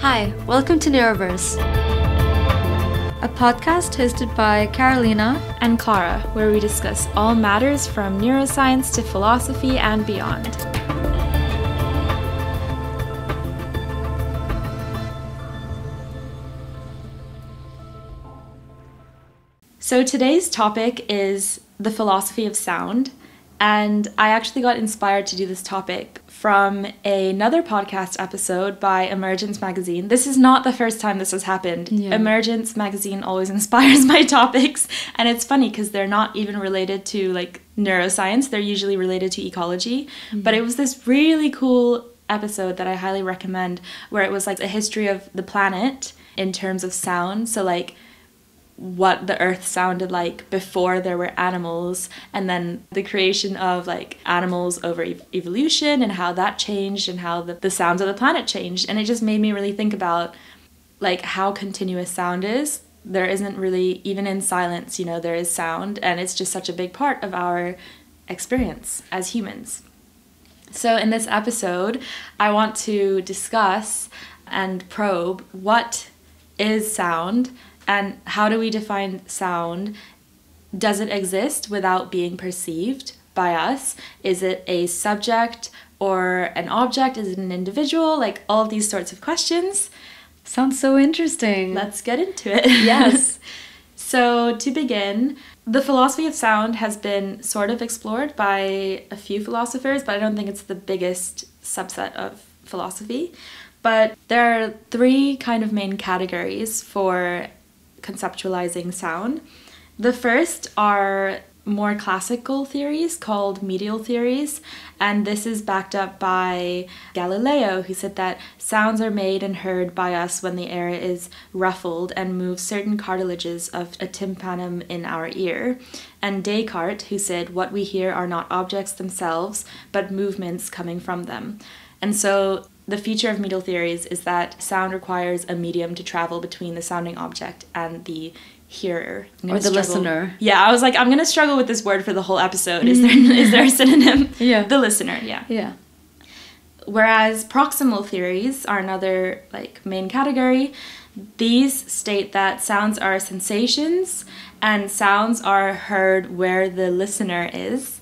Hi, welcome to Neuroverse, a podcast hosted by Carolina and Clara, where we discuss all matters from neuroscience to philosophy and beyond. So today's topic is the philosophy of sound, and I actually got inspired to do this topic from another podcast episode by Emergence Magazine. This is not the first time this has happened. Yeah. Emergence Magazine always inspires my topics, and it's funny because they're not even related to like neuroscience. They're usually related to ecology, but it was this really cool episode that I highly recommend where it was like a history of the planet in terms of sound. So like what the earth sounded like before there were animals, and then the creation of like animals over evolution and how that changed and how the sounds of the planet changed. And it just made me really think about like how continuous sound is. There isn't really, even in silence, you know, there is sound, and it's just such a big part of our experience as humans. So in this episode, I want to discuss and probe what is sound and how do we define sound. Does it exist without being perceived by us? Is it a subject or an object? Is it an individual? Like all of these sorts of questions. Sounds so interesting. Let's get into it. Yes. So to begin, the philosophy of sound has been sort of explored by a few philosophers, but I don't think it's the biggest subset of philosophy. But there are three kind of main categories for conceptualizing sound. The first are more classical theories called medial theories, and this is backed up by Galileo, who said that sounds are made and heard by us when the air is ruffled and moves certain cartilages of a tympanum in our ear, and Descartes, who said what we hear are not objects themselves but movements coming from them. And so the feature of medial theories is that sound requires a medium to travel between the sounding object and the hearer. Or the listener. Yeah, I was like, I'm going to struggle with this word for the whole episode. Is there a synonym? Yeah. The listener, yeah. Yeah. Whereas proximal theories are another like main category. These state that sounds are sensations and sounds are heard where the listener is.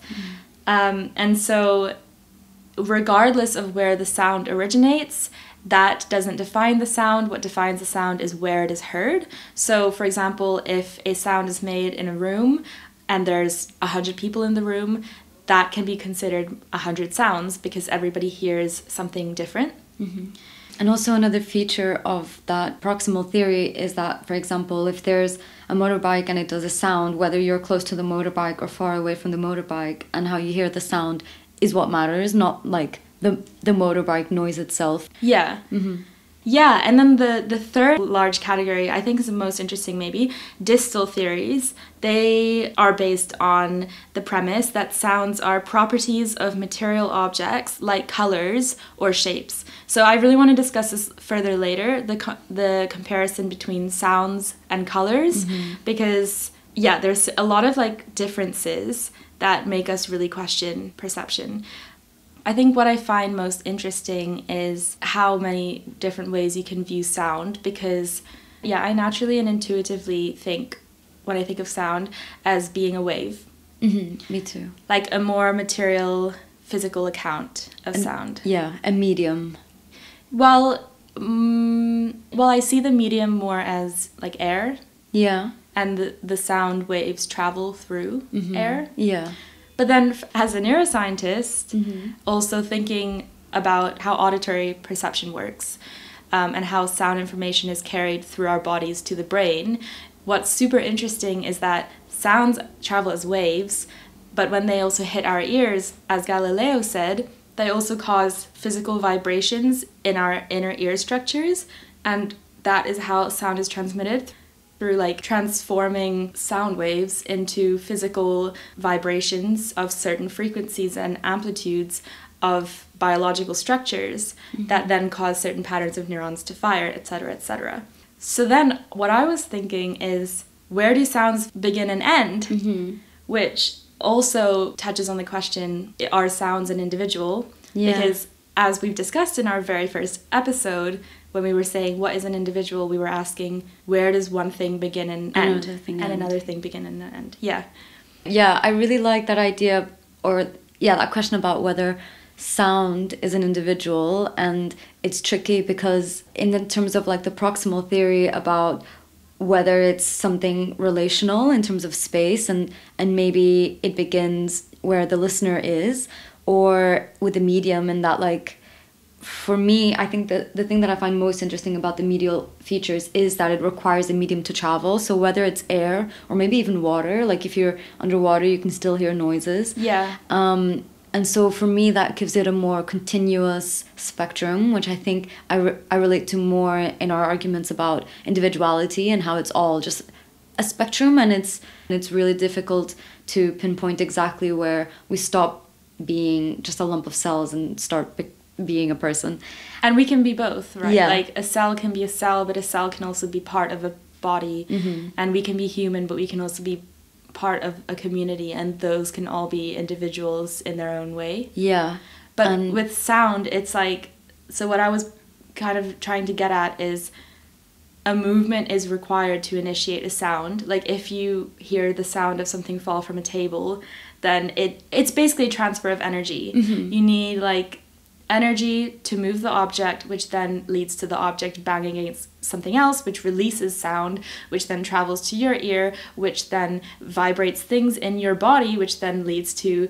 And so regardless of where the sound originates, that doesn't define the sound. What defines the sound is where it is heard. So, for example, if a sound is made in a room and there's 100 people in the room, that can be considered 100 sounds because everybody hears something different. Mm-hmm. And also another feature of that proximal theory is that, for example, if there's a motorbike and it does a sound, whether you're close to the motorbike or far away from the motorbike, and how you hear the sound is what matters, not like the motorbike noise itself. Yeah. Mm-hmm. Yeah, and then the third large category, I think is the most interesting maybe, distal theories. They are based on the premise that sounds are properties of material objects like colors or shapes. So I really want to discuss this further later, the comparison between sounds and colors, because yeah, there's a lot of like differences that make us really question perception. I think what I find most interesting is how many different ways you can view sound, because yeah, I naturally and intuitively think when I think of sound as being a wave. Me too. Like a more material, physical account of sound. Yeah, a medium. Well, I see the medium more as like air. Yeah. And the sound waves travel through air. Yeah. But then as a neuroscientist, also thinking about how auditory perception works and how sound information is carried through our bodies to the brain, what's super interesting is that sounds travel as waves, but when they also hit our ears, as Galileo said, they also cause physical vibrations in our inner ear structures, and that is how sound is transmitted through like transforming sound waves into physical vibrations of certain frequencies and amplitudes of biological structures that then cause certain patterns of neurons to fire, etc., etc. So then what I was thinking is, where do sounds begin and end? Which also touches on the question, are sounds an individual? Yeah. Because as we've discussed in our very first episode, when we were saying what is an individual, we were asking where does one thing begin and end, another thing begin and end. Yeah. Yeah, I really like that idea, or that question about whether sound is an individual. And it's tricky because in the terms of like the proximal theory about whether it's something relational in terms of space and maybe it begins where the listener is, or with the medium, and that like, for me, I think that the thing that I find most interesting about the medial features is that it requires a medium to travel. So whether it's air or maybe even water, like if you're underwater, you can still hear noises. Yeah. And so for me, that gives it a more continuous spectrum, which I think I relate to more in our arguments about individuality and how it's all just a spectrum, and it's really difficult to pinpoint exactly where we stop being just a lump of cells and start being a person. And we can be both, right? Yeah. Like a cell can be a cell, but a cell can also be part of a body. Mm-hmm. And we can be human, but we can also be part of a community, and those can all be individuals in their own way. Yeah. But with sound, it's like, so what I was kind of trying to get at is a movement is required to initiate a sound. Like if you hear the sound of something fall from a table, then it's basically a transfer of energy. Mm-hmm. You need like energy to move the object, which then leads to the object banging against something else, which releases sound, which then travels to your ear, which then vibrates things in your body, which then leads to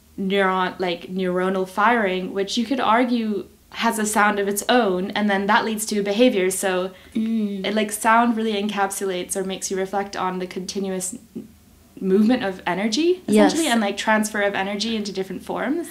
neuronal firing, which you could argue has a sound of its own, and then that leads to behavior. So sound really encapsulates or makes you reflect on the continuous movement of energy, essentially. Yes. And like transfer of energy into different forms.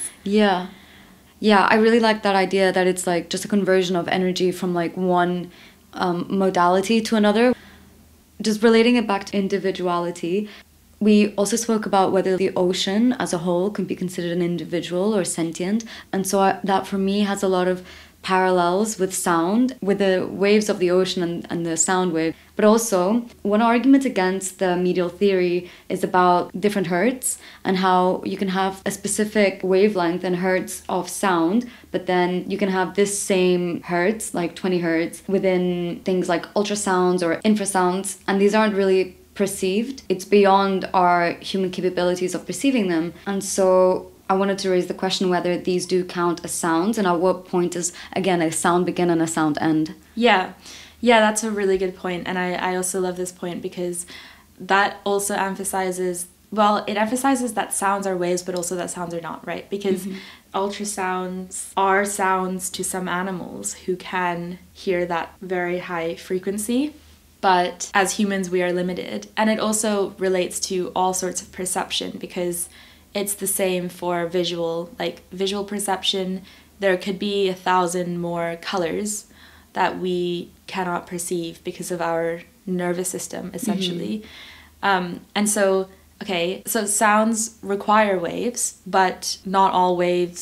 Yeah, I really like that idea that it's like just a conversion of energy from like one modality to another. Just relating it back to individuality, we also spoke about whether the ocean as a whole can be considered an individual or sentient. And so that for me has a lot of parallels with sound, with the waves of the ocean and the sound wave. But also, one argument against the medial theory is about different hertz and how you can have a specific wavelength and hertz of sound, but then you can have this same hertz, like 20 hertz, within things like ultrasounds or infrasounds, and these aren't really perceived. It's beyond our human capabilities of perceiving them. And so I wanted to raise the question whether these do count as sounds, and at what point does, again, a sound begin and a sound end? Yeah, that's a really good point. And I also love this point because that also emphasizes that sounds are waves, but also that sounds are not, right? Because ultrasounds are sounds to some animals who can hear that very high frequency. But as humans, we are limited. And it also relates to all sorts of perception, because it's the same for visual perception. There could be 1,000 more colors that we cannot perceive because of our nervous system, essentially. And so sounds require waves, but not all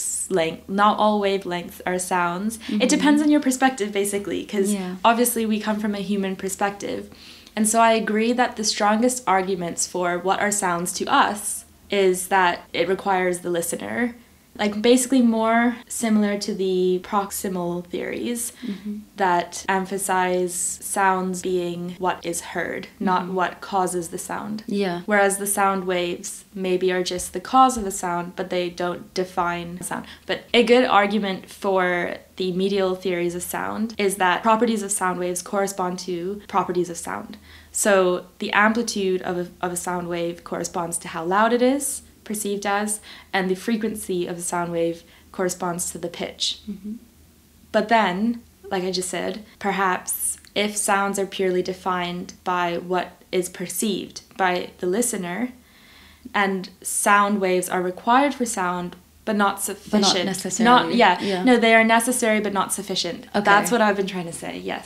wavelengths are sounds. It depends on your perspective, basically, because obviously we come from a human perspective. And so I agree that the strongest arguments for what are sounds to us is that it requires the listener. Like basically more similar to the proximal theories that emphasize sounds being what is heard, not what causes the sound. Yeah. Whereas the sound waves maybe are just the cause of a sound, but they don't define the sound. But a good argument for the medial theories of sound is that properties of sound waves correspond to properties of sound. So the amplitude of a sound wave corresponds to how loud it is, perceived as, and the frequency of the sound wave corresponds to the pitch. But then, like I just said, perhaps if sounds are purely defined by what is perceived by the listener, and sound waves are required for sound but not sufficient. But not necessarily. No, they are necessary but not sufficient. Okay. That's what I've been trying to say, yes.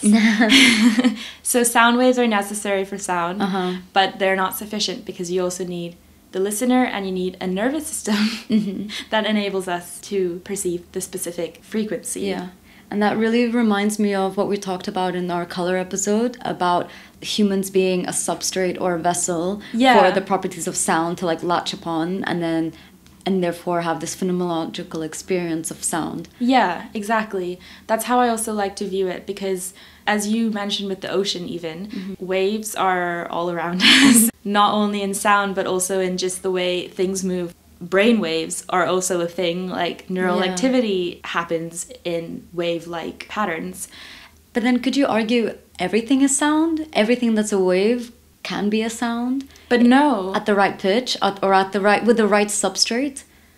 So sound waves are necessary for sound, but they're not sufficient because you also need the listener and you need a nervous system that enables us to perceive the specific frequency. Yeah. And that really reminds me of what we talked about in our color episode about humans being a substrate or a vessel for the properties of sound to like latch upon, and then and therefore have this phenomenological experience of sound. Yeah, exactly. That's how I also like to view it, because as you mentioned with the ocean even, waves are all around us, not only in sound but also in just the way things move. Brain waves are also a thing, like neural activity happens in wave-like patterns. But then could you argue everything is sound? Everything that's a wave can be a sound? But no. At the right pitch or at the right with the right substrate?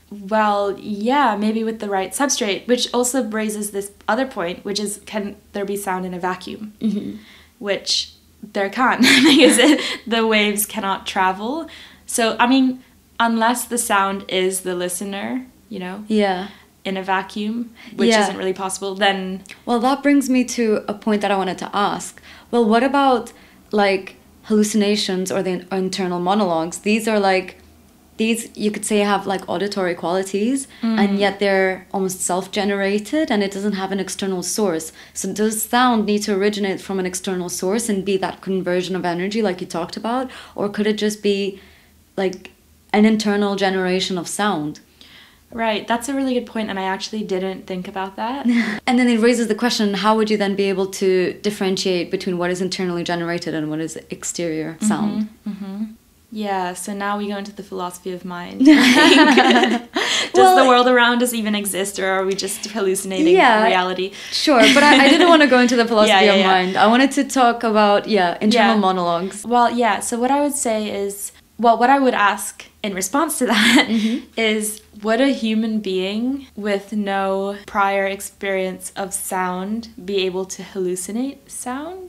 Well, yeah, maybe with the right substrate, which also raises this other point, which is, can there be sound in a vacuum? Which there can't, because the waves cannot travel. So, I mean, unless the sound is the listener, you know? Yeah. In a vacuum, which isn't really possible, then... Well, that brings me to a point that I wanted to ask. Well, what about, like, hallucinations or the internal monologues? These are, like... These, you could say, have, like, auditory qualities, and yet they're almost self-generated, and it doesn't have an external source. So does sound need to originate from an external source and be that conversion of energy like you talked about? Or could it just be, like, an internal generation of sound? Right, that's a really good point, and I actually didn't think about that. And then it raises the question, how would you then be able to differentiate between what is internally generated and what is exterior sound? Yeah, so now we go into the philosophy of mind. Does the world around us even exist, or are we just hallucinating reality? Sure, but I didn't want to go into the philosophy of mind. I wanted to talk about, internal monologues. Well, yeah, so what I would say is, well, what I would ask in response to that is, would a human being with no prior experience of sound be able to hallucinate sound?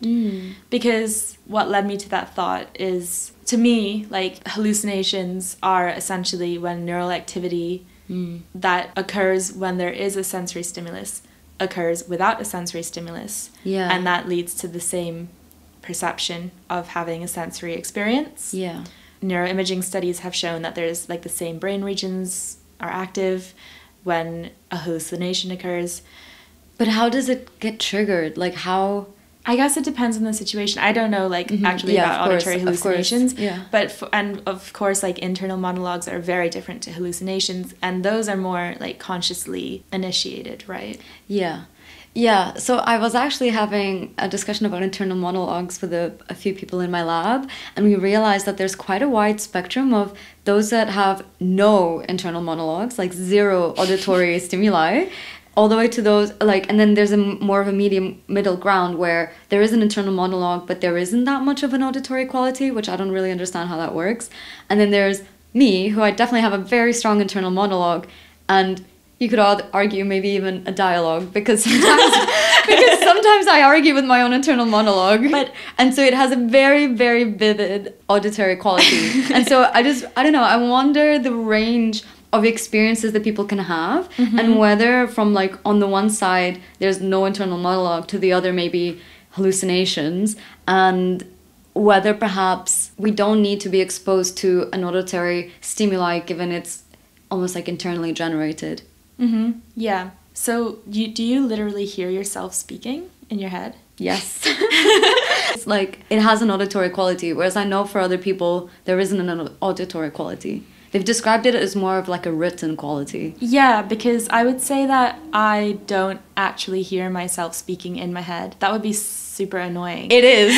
Because what led me to that thought is, to me, like, hallucinations are essentially when neural activity that occurs when there is a sensory stimulus occurs without a sensory stimulus. Yeah. And that leads to the same perception of having a sensory experience. Yeah. Neuroimaging studies have shown that there's, like, the same brain regions are active when a hallucination occurs. But how does it get triggered? Like, how... I guess it depends on the situation. I don't know, like, actually about auditory hallucinations. But, and of course, like, internal monologues are very different to hallucinations, and those are more, like, consciously initiated, right? Yeah. Yeah, so I was actually having a discussion about internal monologues with a few people in my lab, and we realized that there's quite a wide spectrum of those that have no internal monologues, like zero auditory stimuli, all the way to those, like, and then there's more of a middle ground where there is an internal monologue, but there isn't that much of an auditory quality, which I don't really understand how that works. And then there's me, who I definitely have a very strong internal monologue, and you could argue maybe even a dialogue, because sometimes I argue with my own internal monologue. And so it has a very, very vivid auditory quality. And so I don't know, I wonder the range of experiences that people can have, and whether from, like, on the one side there's no internal monologue, to the other maybe hallucinations, and whether perhaps we don't need to be exposed to an auditory stimuli given it's almost like internally generated. Yeah. So do you literally hear yourself speaking in your head? Yes. It's like, it has an auditory quality, whereas I know for other people there isn't an auditory quality. They've described it as more of like a written quality. Yeah, because I would say that I don't actually hear myself speaking in my head. That would be super annoying. It is.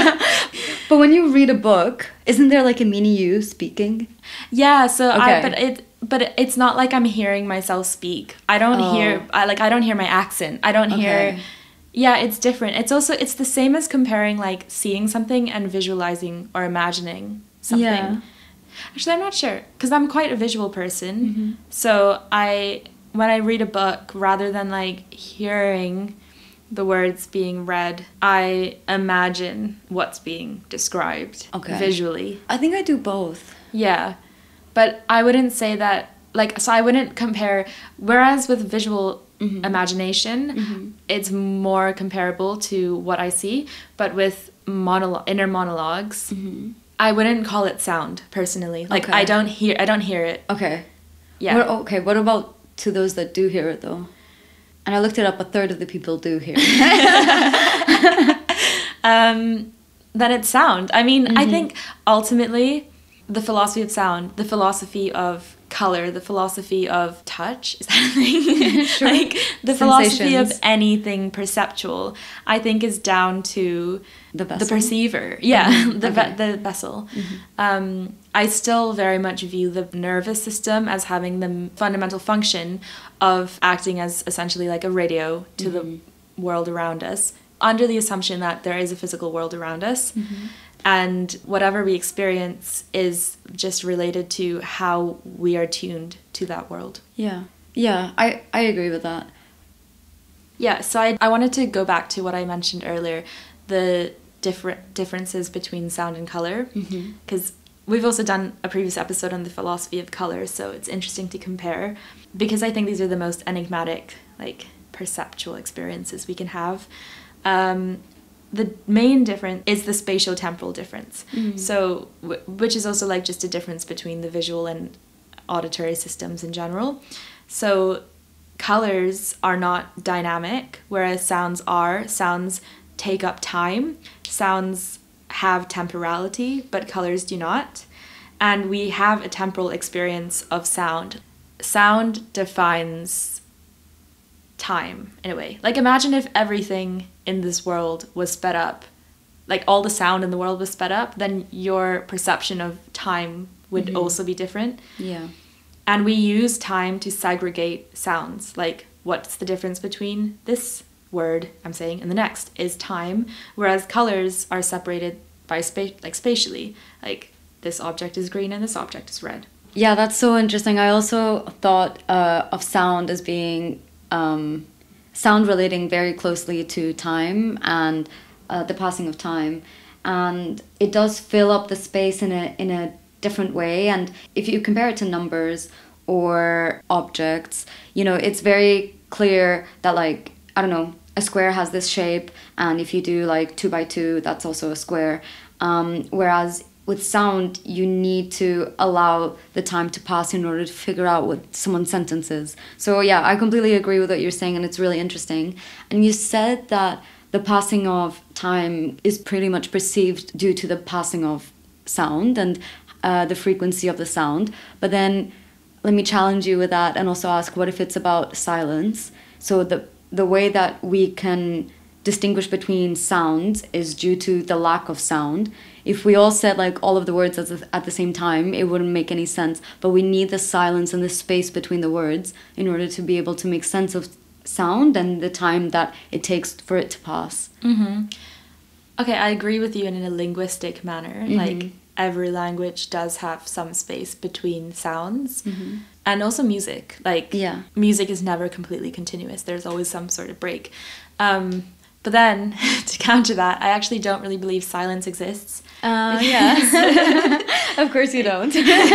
But when you read a book, isn't there like a mini you speaking? Yeah, so okay. But it's not like I'm hearing myself speak. I don't I don't hear my accent. I don't hear. Yeah, it's different. It's the same as comparing, like, seeing something and visualizing or imagining something. Yeah. Actually, I'm not sure, because I'm quite a visual person. So when I read a book, rather than, like, hearing the words being read, I imagine what's being described visually. I think I do both. Yeah. But I wouldn't say that, like, so I wouldn't compare, whereas with visual imagination, it's more comparable to what I see, but with inner monologues, I wouldn't call it sound, personally. Like, I don't hear it. Okay. Yeah. What about to those that do hear it, though? And I looked it up, a third of the people do hear it. Then it's sound. I mean, I think ultimately the philosophy of sound, the philosophy of color, the philosophy of touch, is that a thing? Sure. Like the philosophy of Sensations. anything perceptual, I think is down to The vessel? the perceiver. Yeah, Okay. the vessel. I still very much view the nervous system as having the fundamental function of acting as essentially like a radio to the world around us, under the assumption that there is a physical world around us. And whatever we experience is just related to how we are tuned to that world. Yeah. Yeah, I agree with that. Yeah, so I wanted to go back to what I mentioned earlier, the differences between sound and color, because we've also done a previous episode on the philosophy of color, so it's interesting to compare, because I think these are the most enigmatic, like, perceptual experiences we can have. The main difference is the spatio-temporal difference. So, which is also like just a difference between the visual and auditory systems in general. So, colors are not dynamic, whereas sounds are. Sounds take up time. Sounds have temporality, but colors do not. And we have a temporal experience of sound. Sound defines time, in a way. Like, imagine if everything in this world was sped up, like all the sound in the world was sped up, then your perception of time would also be different. Yeah. And we use time to segregate sounds. Like, what's the difference between this word I'm saying and the next is time, whereas colors are separated by spatially. Like, this object is green and this object is red. Yeah, that's so interesting. I also thought of sound as being sound relating very closely to time and the passing of time, and it does fill up the space in a different way. And if you compare it to numbers or objects, you know, it's very clear that, like, I don't know, a square has this shape, and if you do like 2 by 2, that's also a square. Whereas with sound, you need to allow the time to pass in order to figure out what someone's sentence is. So yeah, I completely agree with what you're saying, and it's really interesting. And you said that the passing of time is pretty much perceived due to the passing of sound and the frequency of the sound. But then let me challenge you with that and also ask, what if it's about silence? So the way that we can distinguish between sounds is due to the lack of sound. If we all said like all of the words at the same time, it wouldn't make any sense. But we need the silence and the space between the words in order to be able to make sense of sound and the time that it takes for it to pass. Okay, I agree with you in a linguistic manner. Like, every language does have some space between sounds. And also music. Like, Yeah. music is never completely continuous. There's always some sort of break. But then, to counter that, I actually don't really believe silence exists. Yeah. Of course you don't.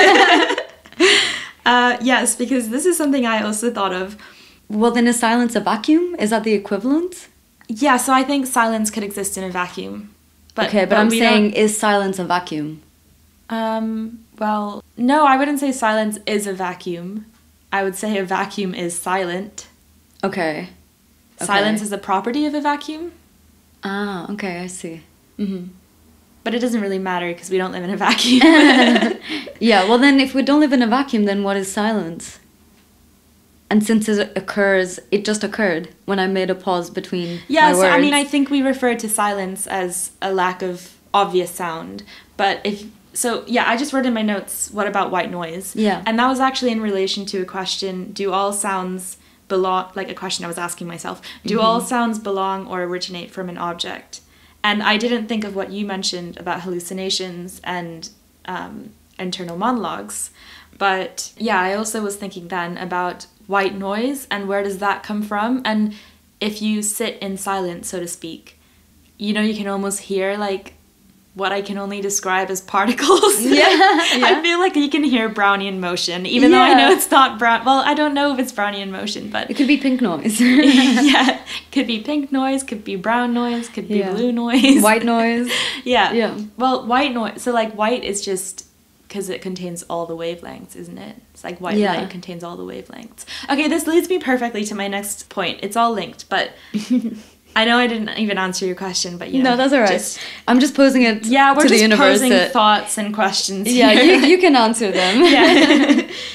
Yes, because this is something I also thought of. Well, then is silence a vacuum? Is that the equivalent? Yeah, so I think silence could exist in a vacuum. But I'm we saying, is silence a vacuum? Well, no, I wouldn't say silence is a vacuum. I would say a vacuum is silent. Okay. Silence is a property of a vacuum. Ah, okay, I see. But it doesn't really matter because we don't live in a vacuum. Yeah, well then if we don't live in a vacuum, then what is silence? And since it occurs, it just occurred when I made a pause between Yeah, my so words. I mean, I think we refer to silence as a lack of obvious sound. But I just wrote in my notes, what about white noise? Yeah. And that was actually in relation to a question, do all sounds belong, like a question I was asking myself, do all sounds belong or originate from an object? And I didn't think of what you mentioned about hallucinations and internal monologues. But yeah, I also was thinking then about white noise and where does that come from? And if you sit in silence, so to speak, you know, you can almost hear like what I can only describe as particles. Yeah. I feel like you can hear Brownian motion, even though I know it's not brown. Well, I don't know if it's Brownian motion, but It could be pink noise. yeah, could be pink noise, could be brown noise, could be blue noise, White noise. Yeah. Well, white noise. So like white is just because it contains all the wavelengths, isn't it? It's like white light contains all the wavelengths. Okay, this leads me perfectly to my next point. It's all linked, but I know I didn't even answer your question, but you know. No, that's all right. I'm just posing it Yeah, we're to just the universe. posing thoughts and questions Yeah, here. you can answer them. Yeah.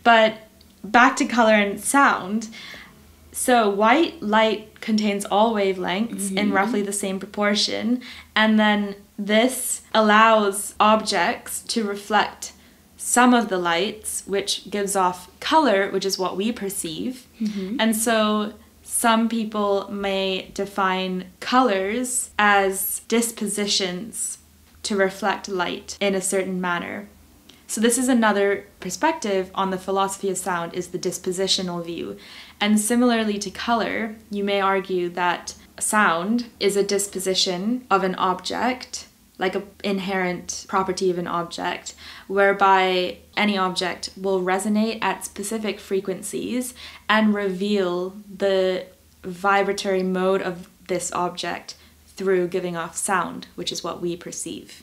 But back to color and sound. So white light contains all wavelengths in roughly the same proportion, and then this allows objects to reflect some of the lights, which gives off color, which is what we perceive. And so some people may define colors as dispositions to reflect light in a certain manner. So this is another perspective on the philosophy of sound, is the dispositional view. And similarly to color, you may argue that sound is a disposition of an object, like an inherent property of an object, whereby any object will resonate at specific frequencies and reveal the vibratory mode of this object through giving off sound, which is what we perceive.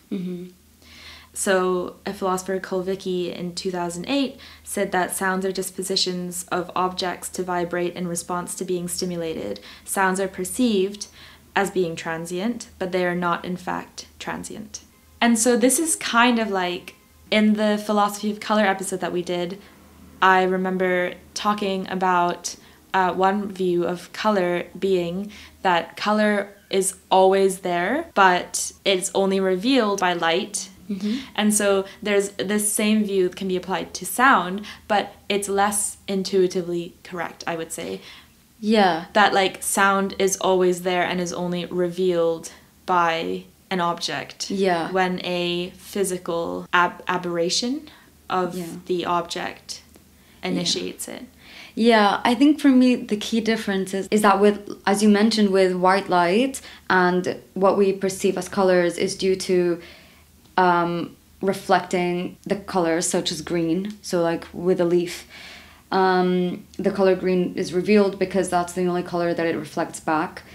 So a philosopher, Kulvicki, in 2008 said that sounds are dispositions of objects to vibrate in response to being stimulated. Sounds are perceived as being transient, but they are not in fact transient. And so this is kind of like in the philosophy of color episode that we did, I remember talking about one view of color being that color is always there, but it's only revealed by light. And so there's this same view can be applied to sound, but it's less intuitively correct, I would say. Yeah. That like sound is always there and is only revealed by an object. Yeah. When a physical aberration of the object initiates it. Yeah, I think for me the key difference is that with, as you mentioned, with white light and what we perceive as colors is due to reflecting the colors such as green. So like with a leaf, the color green is revealed because that's the only color that it reflects back.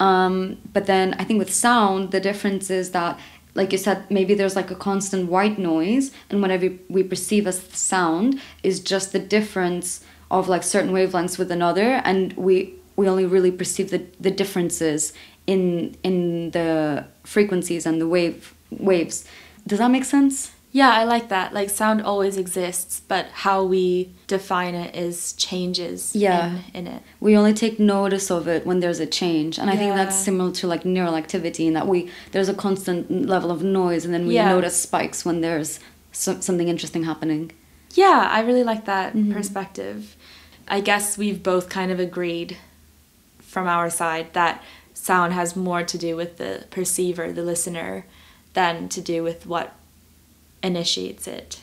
But then I think with sound, the difference is that, like you said, maybe there's like a constant white noise, and whatever we perceive as sound is just the difference of like certain wavelengths with another, and we only really perceive the differences in the frequencies and the waves. Does that make sense? Yeah, I like that. Like sound always exists, but how we define it is changes in it. We only take notice of it when there's a change. And I think that's similar to like neural activity, in that there's a constant level of noise, and then we notice spikes when there's something interesting happening. Yeah, I really like that perspective. I guess we've both kind of agreed from our side that sound has more to do with the perceiver, the listener, than to do with what initiates it.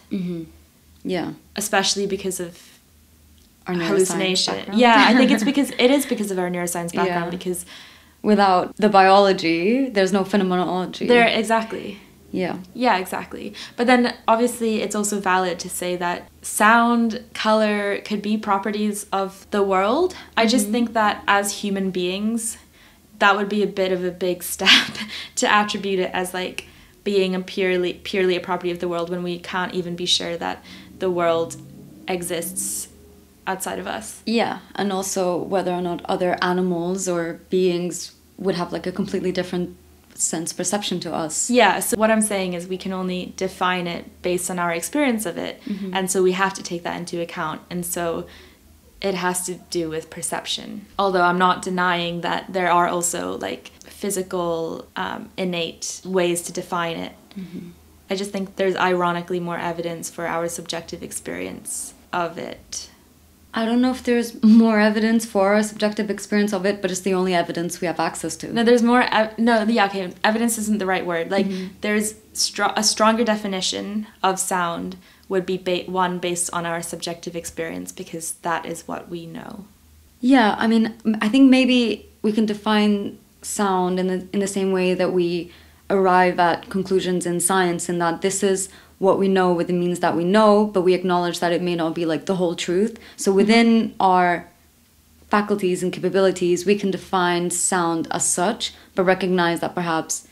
Yeah. Especially because of our hallucination. Background. Yeah, I think it is because of our neuroscience background, because without the biology, there's no phenomenology. Exactly. Yeah. Yeah, exactly. But then obviously it's also valid to say that sound, color could be properties of the world. I just think that as human beings, that would be a bit of a big step to attribute it as like being a purely a property of the world, when we can't even be sure that the world exists outside of us. Yeah, and also whether or not other animals or beings would have like a completely different sense perception to us. Yeah, so what I'm saying is we can only define it based on our experience of it, and so we have to take that into account, and so it has to do with perception. Although I'm not denying that there are also like physical, innate ways to define it. I just think there's ironically more evidence for our subjective experience of it. I don't know if there's more evidence for our subjective experience of it, but it's the only evidence we have access to. No, there's more... evidence isn't the right word. Like, there's a stronger definition of sound would be one based on our subjective experience, because that is what we know. Yeah, I mean, I think maybe we can define sound in the same way that we arrive at conclusions in science, in that this is what we know with the means that we know, but we acknowledge that it may not be like the whole truth. So within our faculties and capabilities, we can define sound as such, but recognize that perhaps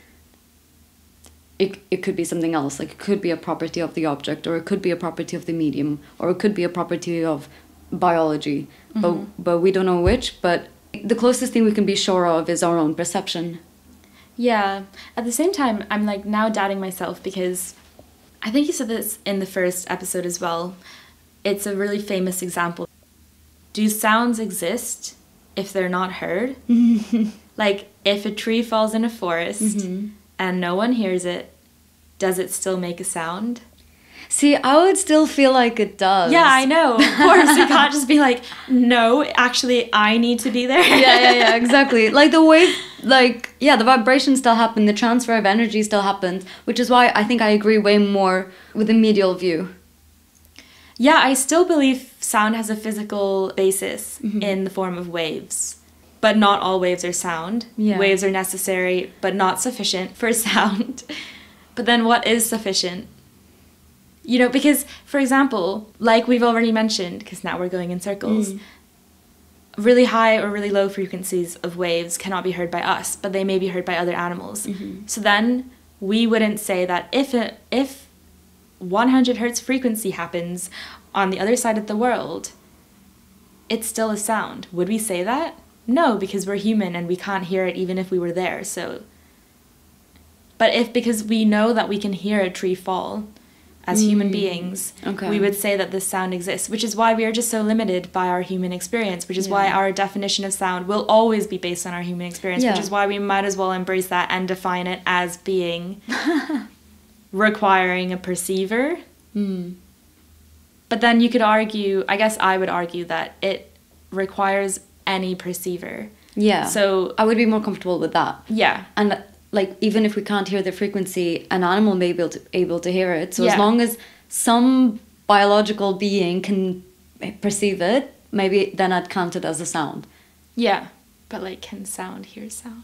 it could be something else. Like it could be a property of the object, or it could be a property of the medium, or it could be a property of biology, but we don't know which. But the closest thing we can be sure of is our own perception. Yeah. At the same time, I'm like now doubting myself, because I think you said this in the first episode as well, it's a really famous example. Do sounds exist if they're not heard? Like, if a tree falls in a forest and no one hears it, does it still make a sound? See, I would still feel like it does. Yeah, I know. Of course, you can't just be like, no, actually, I need to be there. Yeah, exactly. Like the wave, like, yeah, the vibration still happens, the transfer of energy still happens, which is why I think I agree way more with the medial view. Yeah, I still believe sound has a physical basis in the form of waves. But not all waves are sound. Yeah. Waves are necessary, but not sufficient for sound. But then what is sufficient? You know, because, for example, like we've already mentioned, because now we're going in circles, really high or really low frequencies of waves cannot be heard by us, but they may be heard by other animals. So then we wouldn't say that if 100 hertz frequency happens on the other side of the world, it's still a sound. Would we say that? No, because we're human and we can't hear it even if we were there. So, but because we know that we can hear a tree fall as human beings, we would say that this sound exists, which is why we are just so limited by our human experience, which is why our definition of sound will always be based on our human experience, which is why we might as well embrace that and define it as being requiring a perceiver. But then you could argue, I guess I would argue, that it requires any perceiver. Yeah. So I would be more comfortable with that. Yeah. And like, even if we can't hear the frequency, an animal may be able to hear it. So as long as some biological being can perceive it, maybe then I'd count it as a sound. Yeah. But like, can sound hear sound?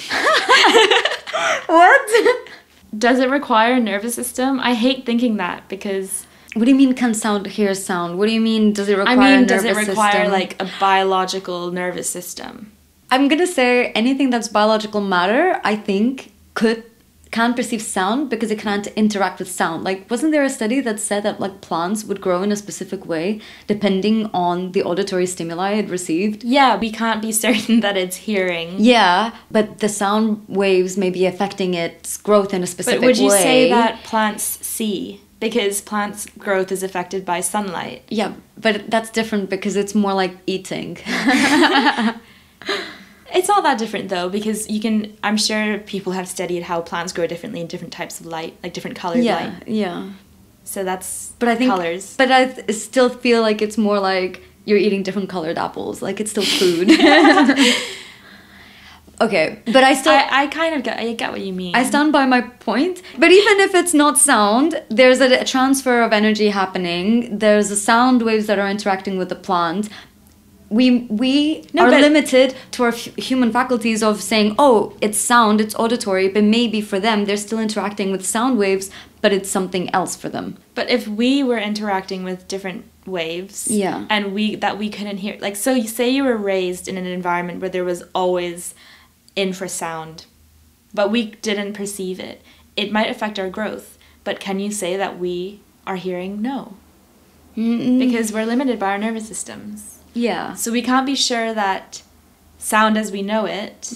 What? Does it require a nervous system? I hate thinking that, because... What do you mean, can sound hear sound? What do you mean, does it require a nervous system? Does it require like a biological nervous system? I'm gonna say anything that's biological matter, I think, can perceive sound because it can't interact with sound. Like, wasn't there a study that said that like plants would grow in a specific way depending on the auditory stimuli it received? Yeah, we can't be certain that it's hearing. Yeah, but the sound waves may be affecting its growth in a specific way. But would you say that plants see? Because plants' growth is affected by sunlight. Yeah, but that's different because it's more like eating. It's not that different though, because I'm sure people have studied how plants grow differently in different types of light, like different colored light. Yeah. So that's colors. But I still feel like it's more like you're eating different colored apples. Like, it's still food. Okay, but I get what you mean. I stand by my point. But even if it's not sound, there's a transfer of energy happening. There's a sound waves that are interacting with the plant. We are limited to our human faculties of saying, oh, it's sound, it's auditory, but maybe for them, they're still interacting with sound waves, but it's something else for them. But if we were interacting with different waves, and we couldn't hear, like, so you say you were raised in an environment where there was always infrasound, but we didn't perceive it. It might affect our growth, but can you say that we are hearing? No. Because we're limited by our nervous systems. Yeah. So we can't be sure that sound as we know it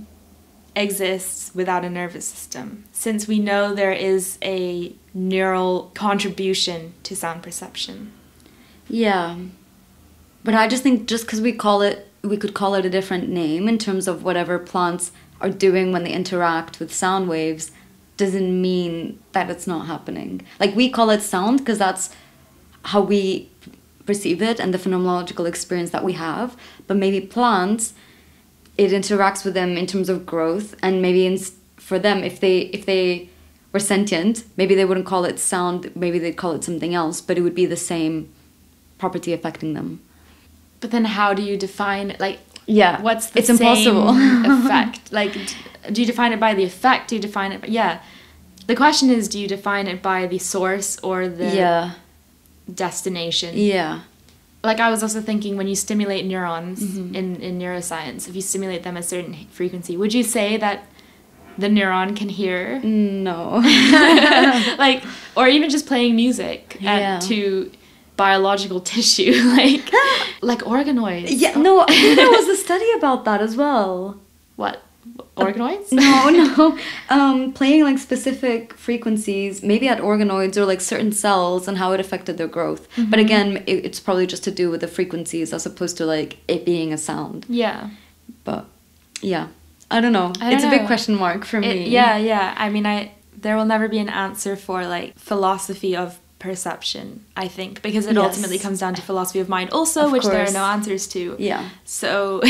exists without a nervous system, since we know there is a neural contribution to sound perception. Yeah. But I just think just because we could call it a different name in terms of whatever plants are doing when they interact with sound waves doesn't mean that it's not happening. Like, we call it sound because that's how we perceive it and the phenomenological experience that we have. But maybe plants, it interacts with them in terms of growth, and maybe for them, if they were sentient, maybe they wouldn't call it sound, maybe they'd call it something else, but it would be the same property affecting them. But then how do you define, like, what's the it's same impossible. effect? Like, do you define it by the effect? Do you define it by, the question is, do you define it by the source or the destination? Yeah. Like, I was also thinking, when you stimulate neurons in neuroscience, if you stimulate them at a certain frequency, would you say that the neuron can hear? No. Like, or even just playing music to biological tissue, like organoids. Yeah, no, I think there was a study about that as well. What? organoids? No. Playing like specific frequencies, maybe at organoids or like certain cells and how it affected their growth. But again, it's probably just to do with the frequencies as opposed to like it being a sound. Yeah. But yeah, I don't know. It's a big question mark for me. Yeah. I mean, there will never be an answer for like philosophy of perception, I think, because it ultimately comes down to philosophy of mind also, which there are no answers to. Yeah. So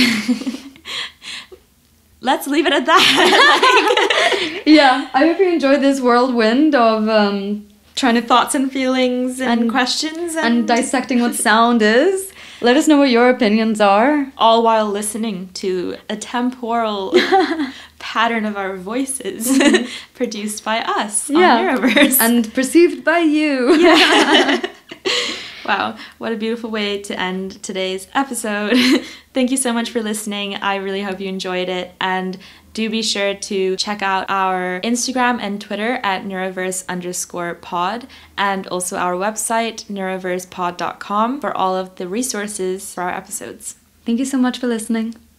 let's leave it at that. Yeah, I hope you enjoyed this whirlwind of trying to thoughts and feelings and questions and dissecting what sound is. Let us know what your opinions are. All while listening to a temporal pattern of our voices produced by us on Neuroverse. And perceived by you. Yeah. Wow, what a beautiful way to end today's episode. Thank you so much for listening. I really hope you enjoyed it. And do be sure to check out our Instagram and Twitter at neuroverse_pod, and also our website, neuroversepod.com, for all of the resources for our episodes. Thank you so much for listening.